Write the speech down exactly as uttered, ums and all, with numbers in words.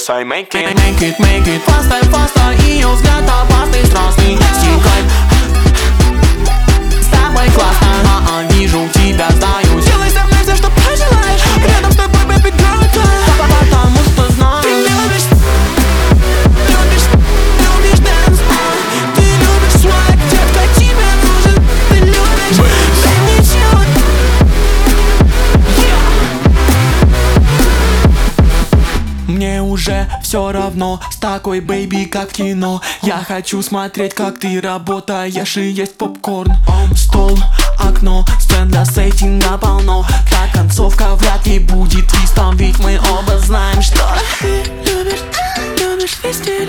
yes I make it. Make it, make it, faster, faster. Ее взгляд опасный, страстный. Стикай, с тобой классно. А-а, вижу тебя, сдаюсь. Делай со мной все, что пожелаешь. Рядом с тобой, baby girl, потому что знаю. Ты любишь, любишь, любишь dance. Ты любишь swag, детка, тебе нужен. Ты любишь, baby, chill. Мне уже все равно с такой бэйби, как в кино. Я хочу смотреть, как ты работаешь и есть попкорн. Стол, окно, сцен для сеттинга полно. Та концовка вряд ли будет твистом, ведь мы оба знаем, что ты любишь, любишь вести.